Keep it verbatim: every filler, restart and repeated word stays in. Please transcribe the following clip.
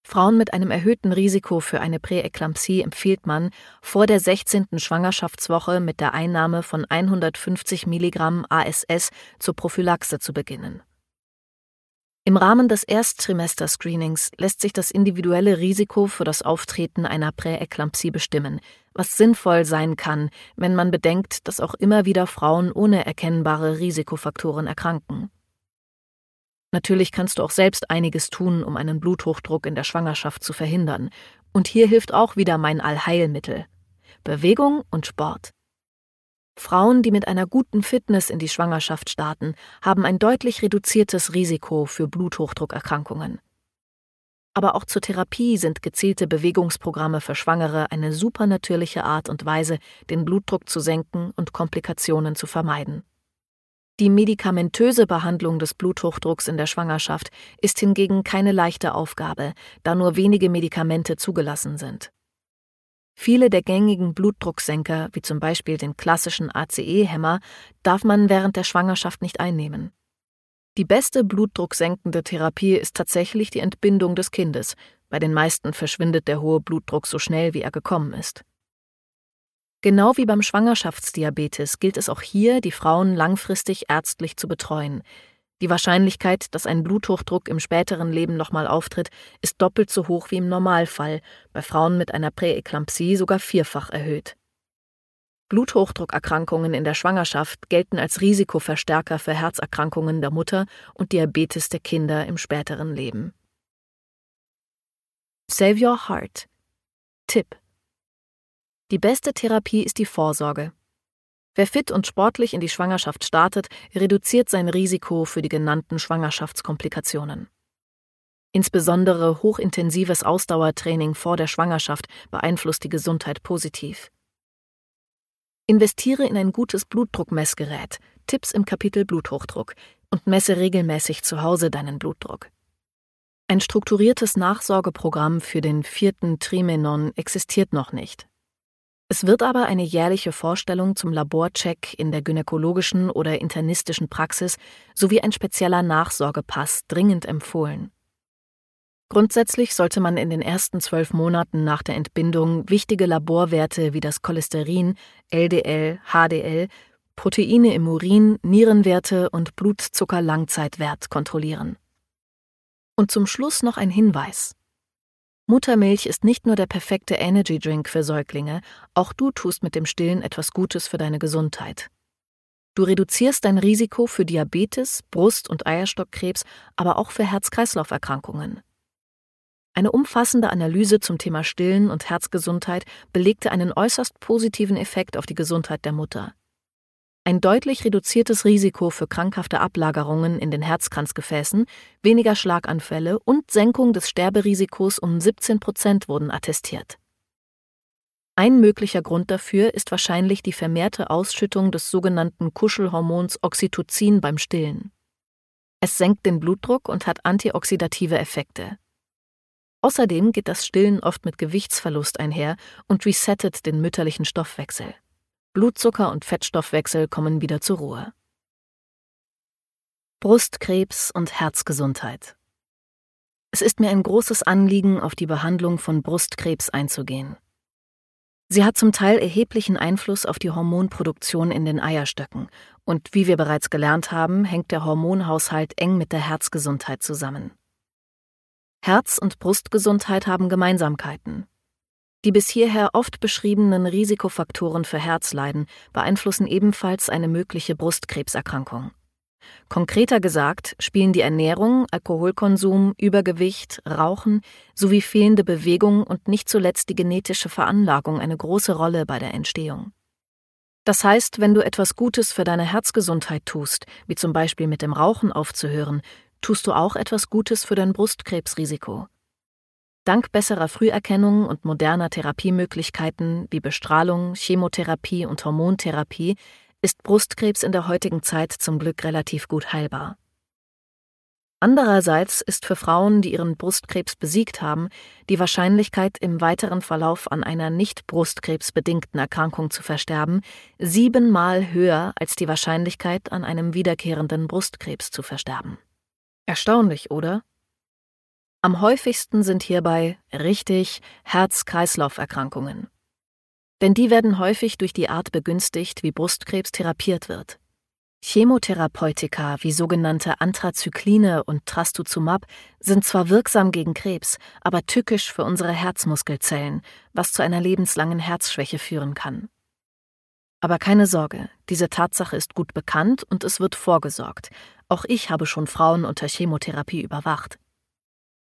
Frauen mit einem erhöhten Risiko für eine Präeklampsie empfiehlt man, vor der sechzehnten Schwangerschaftswoche mit der Einnahme von hundertfünfzig Milligramm A S S zur Prophylaxe zu beginnen. Im Rahmen des Ersttrimester-Screenings lässt sich das individuelle Risiko für das Auftreten einer Präeklampsie bestimmen, was sinnvoll sein kann, wenn man bedenkt, dass auch immer wieder Frauen ohne erkennbare Risikofaktoren erkranken. Natürlich kannst du auch selbst einiges tun, um einen Bluthochdruck in der Schwangerschaft zu verhindern. Und hier hilft auch wieder mein Allheilmittel: Bewegung und Sport. Frauen, die mit einer guten Fitness in die Schwangerschaft starten, haben ein deutlich reduziertes Risiko für Bluthochdruckerkrankungen. Aber auch zur Therapie sind gezielte Bewegungsprogramme für Schwangere eine supernatürliche Art und Weise, den Blutdruck zu senken und Komplikationen zu vermeiden. Die medikamentöse Behandlung des Bluthochdrucks in der Schwangerschaft ist hingegen keine leichte Aufgabe, da nur wenige Medikamente zugelassen sind. Viele der gängigen Blutdrucksenker, wie zum Beispiel den klassischen A C E-Hämmer, darf man während der Schwangerschaft nicht einnehmen. Die beste blutdrucksenkende Therapie ist tatsächlich die Entbindung des Kindes. Bei den meisten verschwindet der hohe Blutdruck so schnell, wie er gekommen ist. Genau wie beim Schwangerschaftsdiabetes gilt es auch hier, die Frauen langfristig ärztlich zu betreuen. Die Wahrscheinlichkeit, dass ein Bluthochdruck im späteren Leben nochmal auftritt, ist doppelt so hoch wie im Normalfall, bei Frauen mit einer Präeklampsie sogar vierfach erhöht. Bluthochdruckerkrankungen in der Schwangerschaft gelten als Risikoverstärker für Herzerkrankungen der Mutter und Diabetes der Kinder im späteren Leben. Save your heart. Tipp: Die beste Therapie ist die Vorsorge. Wer fit und sportlich in die Schwangerschaft startet, reduziert sein Risiko für die genannten Schwangerschaftskomplikationen. Insbesondere hochintensives Ausdauertraining vor der Schwangerschaft beeinflusst die Gesundheit positiv. Investiere in ein gutes Blutdruckmessgerät, Tipps im Kapitel Bluthochdruck, und messe regelmäßig zu Hause deinen Blutdruck. Ein strukturiertes Nachsorgeprogramm für den vierten Trimenon existiert noch nicht. Es wird aber eine jährliche Vorstellung zum Laborcheck in der gynäkologischen oder internistischen Praxis sowie ein spezieller Nachsorgepass dringend empfohlen. Grundsätzlich sollte man in den ersten zwölf Monaten nach der Entbindung wichtige Laborwerte wie das Cholesterin, L D L, H D L, Proteine im Urin, Nierenwerte und Blutzucker-Langzeitwert kontrollieren. Und zum Schluss noch ein Hinweis: Muttermilch ist nicht nur der perfekte Energy-Drink für Säuglinge, auch du tust mit dem Stillen etwas Gutes für deine Gesundheit. Du reduzierst dein Risiko für Diabetes, Brust- und Eierstockkrebs, aber auch für Herz-Kreislauf-Erkrankungen. Eine umfassende Analyse zum Thema Stillen und Herzgesundheit belegte einen äußerst positiven Effekt auf die Gesundheit der Mutter. Ein deutlich reduziertes Risiko für krankhafte Ablagerungen in den Herzkranzgefäßen, weniger Schlaganfälle und Senkung des Sterberisikos um siebzehn Prozent wurden attestiert. Ein möglicher Grund dafür ist wahrscheinlich die vermehrte Ausschüttung des sogenannten Kuschelhormons Oxytocin beim Stillen. Es senkt den Blutdruck und hat antioxidative Effekte. Außerdem geht das Stillen oft mit Gewichtsverlust einher und resettet den mütterlichen Stoffwechsel. Blutzucker- und Fettstoffwechsel kommen wieder zur Ruhe. Brustkrebs und Herzgesundheit. Es ist mir ein großes Anliegen, auf die Behandlung von Brustkrebs einzugehen. Sie hat zum Teil erheblichen Einfluss auf die Hormonproduktion in den Eierstöcken und wie wir bereits gelernt haben, hängt der Hormonhaushalt eng mit der Herzgesundheit zusammen. Herz- und Brustgesundheit haben Gemeinsamkeiten. Die bis hierher oft beschriebenen Risikofaktoren für Herzleiden beeinflussen ebenfalls eine mögliche Brustkrebserkrankung. Konkreter gesagt spielen die Ernährung, Alkoholkonsum, Übergewicht, Rauchen sowie fehlende Bewegung und nicht zuletzt die genetische Veranlagung eine große Rolle bei der Entstehung. Das heißt, wenn du etwas Gutes für deine Herzgesundheit tust, wie zum Beispiel mit dem Rauchen aufzuhören, tust du auch etwas Gutes für dein Brustkrebsrisiko. Dank besserer Früherkennung und moderner Therapiemöglichkeiten wie Bestrahlung, Chemotherapie und Hormontherapie ist Brustkrebs in der heutigen Zeit zum Glück relativ gut heilbar. Andererseits ist für Frauen, die ihren Brustkrebs besiegt haben, die Wahrscheinlichkeit, im weiteren Verlauf an einer nicht brustkrebsbedingten Erkrankung zu versterben, siebenmal höher als die Wahrscheinlichkeit, an einem wiederkehrenden Brustkrebs zu versterben. Erstaunlich, oder? Am häufigsten sind hierbei, richtig, Herz-Kreislauf-Erkrankungen. Denn die werden häufig durch die Art begünstigt, wie Brustkrebs therapiert wird. Chemotherapeutika wie sogenannte Anthrazykline und Trastuzumab sind zwar wirksam gegen Krebs, aber tückisch für unsere Herzmuskelzellen, was zu einer lebenslangen Herzschwäche führen kann. Aber keine Sorge, diese Tatsache ist gut bekannt und es wird vorgesorgt. Auch ich habe schon Frauen unter Chemotherapie überwacht.